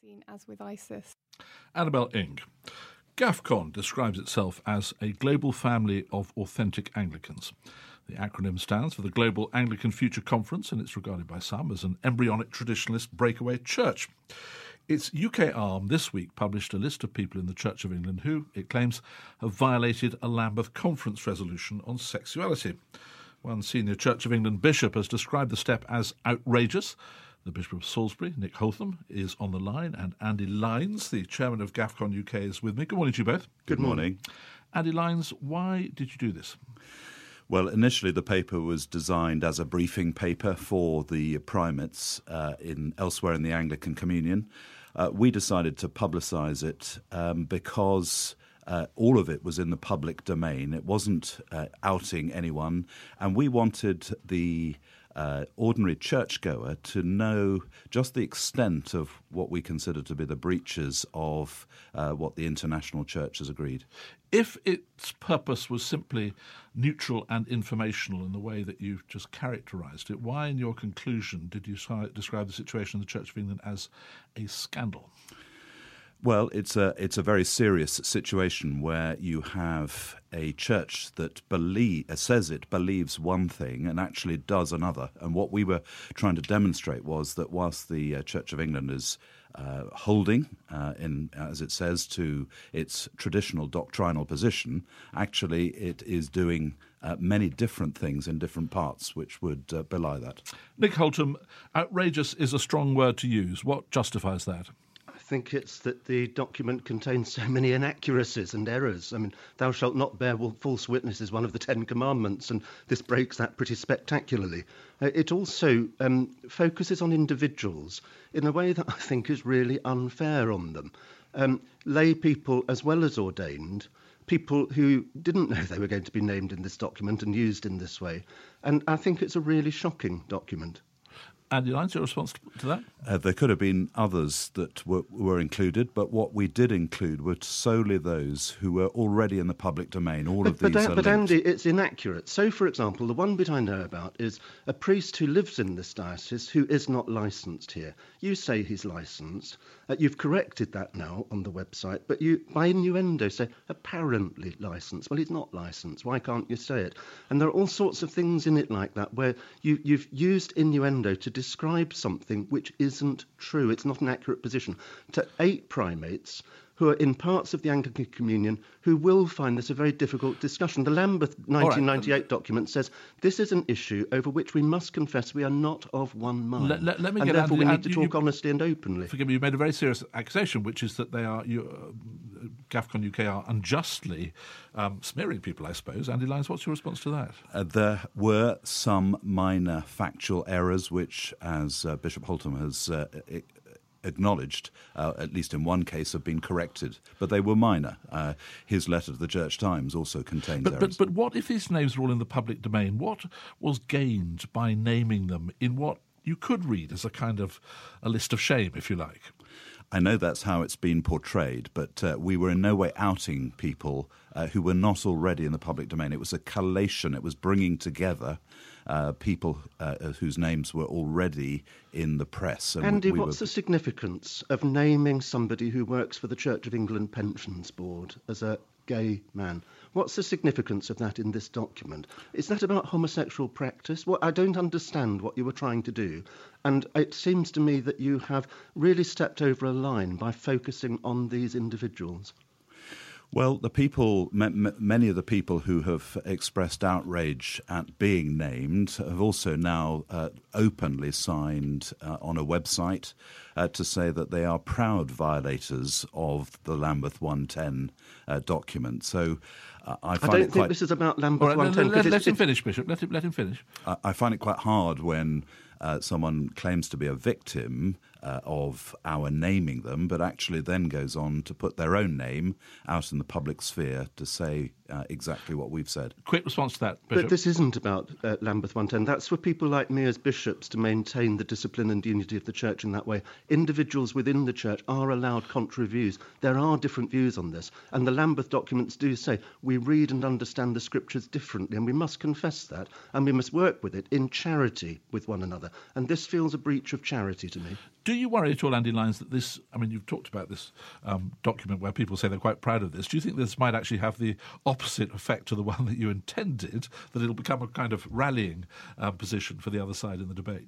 Seen as with ISIS. Annabel Ing. GAFCON describes itself as a global family of authentic Anglicans. The acronym stands for the Global Anglican Future Conference, and it's regarded by some as an embryonic traditionalist breakaway church. Its UK arm this week published a list of people in the Church of England who, it claims, have violated a Lambeth Conference resolution on sexuality. One senior Church of England bishop has described the step as outrageous. The Bishop of Salisbury, Nick Holtham, is on the line, and Andy Lines, the chairman of GAFCON UK, is with me. Good morning to you both. Good morning. Andy Lines, why did you do this? Well, initially the paper was designed as a briefing paper for the primates elsewhere in the Anglican Communion. We decided to publicise it because all of it was in the public domain. It wasn't outing anyone, and we wanted the ordinary churchgoer to know just the extent of what we consider to be the breaches of what the international church has agreed. If its purpose was simply neutral and informational in the way that you've just characterised it, why, in your conclusion, did you describe the situation in the Church of England as a scandal? Well, it's a very serious situation where you have a church that says it believes one thing and actually does another. And what we were trying to demonstrate was that whilst the Church of England is holding, as it says, to its traditional doctrinal position, actually it is doing many different things in different parts, which would belie that. Nick Holtham, outrageous is a strong word to use. What justifies that? I think it's that the document contains so many inaccuracies and errors. I mean, thou shalt not bear false witness is one of the 10 commandments, and this breaks that pretty spectacularly. It also focuses on individuals in a way that I think is really unfair on them. Lay people as well as ordained, people who didn't know they were going to be named in this document and used in this way. And I think it's a really shocking document. Andy Lines, your response to that? There could have been others that were included, but what we did include were solely those who were already in the public domain. But Andy, it's inaccurate. So, for example, the one bit I know about is a priest who lives in this diocese who is not licensed here. You say he's licensed. You've corrected that now on the website, but you, by innuendo, say apparently licensed. Well, he's not licensed. Why can't you say it? And there are all sorts of things in it like that where you've used innuendo to describe something which isn't true. It's not an accurate position. To 8 primates who are in parts of the Anglican Communion who will find this a very difficult discussion. The Lambeth 1998 document says this is an issue over which we must confess we are not of one mind. Let me and get therefore we need to talk you, honestly and openly. Forgive me, you made a very serious accusation, which is that they are, GAFCON UK are unjustly smearing people, I suppose. Andy Lines, what's your response to that? There were some minor factual errors which, as Bishop Holtham has acknowledged, at least in one case, have been corrected, but they were minor. His letter to the Church Times also contains errors. But what if these names are all in the public domain? What was gained by naming them in what you could read as a kind of a list of shame, if you like? I know that's how it's been portrayed, but we were in no way outing people who were not already in the public domain. It was a collation. It was bringing together people whose names were already in the press. And Andy, what's the significance of naming somebody who works for the Church of England Pensions Board as a gay man? What's the significance of that in this document? Is that about homosexual practice? Well, I don't understand what you were trying to do. And it seems to me that you have really stepped over a line by focusing on these individuals. Well, the people, many of the people who have expressed outrage at being named have also now openly signed on a website to say that they are proud violators of the Lambeth 110 document. So I don't think this is about Lambeth 110. Let him finish, Bishop. Let him finish. I find it quite hard when someone claims to be a victim of our naming them, but actually then goes on to put their own name out in the public sphere to say exactly what we've said. Quick response to that, Bishop. But this isn't about Lambeth 110. That's for people like me as bishops to maintain the discipline and unity of the Church in that way. Individuals within the Church are allowed contrary views. There are different views on this, and the Lambeth documents do say we read and understand the Scriptures differently, and we must confess that, and we must work with it in charity with one another. And this feels a breach of charity to me. Do you worry at all, Andy Lyons, that this, I mean, you've talked about this document where people say they're quite proud of this. Do you think this might actually have the opposite effect to the one that you intended, that it'll become a kind of rallying position for the other side in the debate?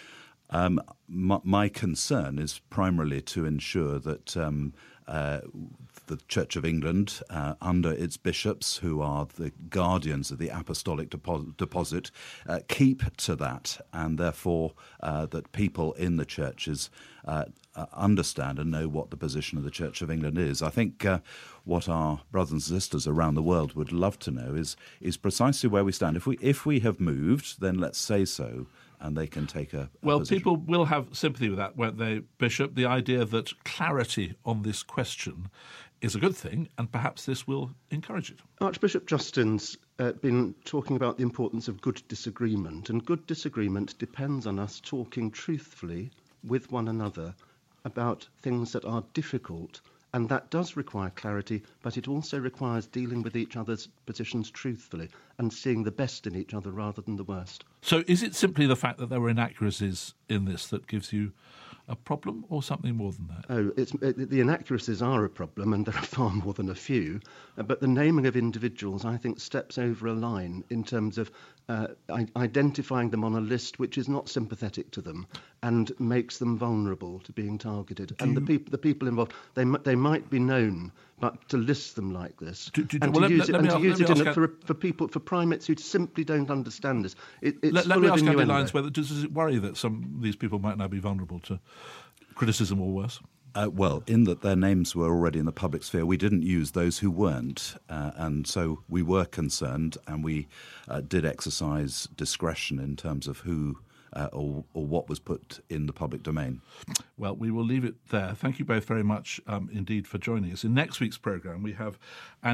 My concern is primarily to ensure that the Church of England, under its bishops, who are the guardians of the apostolic deposit, keep to that, and therefore that people in the churches understand and know what the position of the Church of England is. I think what our brothers and sisters around the world would love to know is precisely where we stand. If we have moved, then let's say so, and they can take a well, position. People will have sympathy with that, won't they, Bishop? The idea that clarity on this question is a good thing, and perhaps this will encourage it. Archbishop Justin's been talking about the importance of good disagreement, and good disagreement depends on us talking truthfully with one another about things that are difficult, and that does require clarity, but it also requires dealing with each other's positions truthfully and seeing the best in each other rather than the worst. So is it simply the fact that there were inaccuracies in this that gives you a problem, or something more than that? The inaccuracies are a problem, and there are far more than a few, but the naming of individuals, I think, steps over a line in terms of identifying them on a list which is not sympathetic to them and makes them vulnerable to being targeted. And the people involved, they might be known, but to list them like this for primates who simply don't understand this, let me ask Andy Lyons, does it worry that some of these people might now be vulnerable to criticism or worse? Well, in that their names were already in the public sphere, we didn't use those who weren't, and so we were concerned, and we did exercise discretion in terms of who or what was put in the public domain. Well, we will leave it there. Thank you both very much indeed for joining us. In next week's programme, we have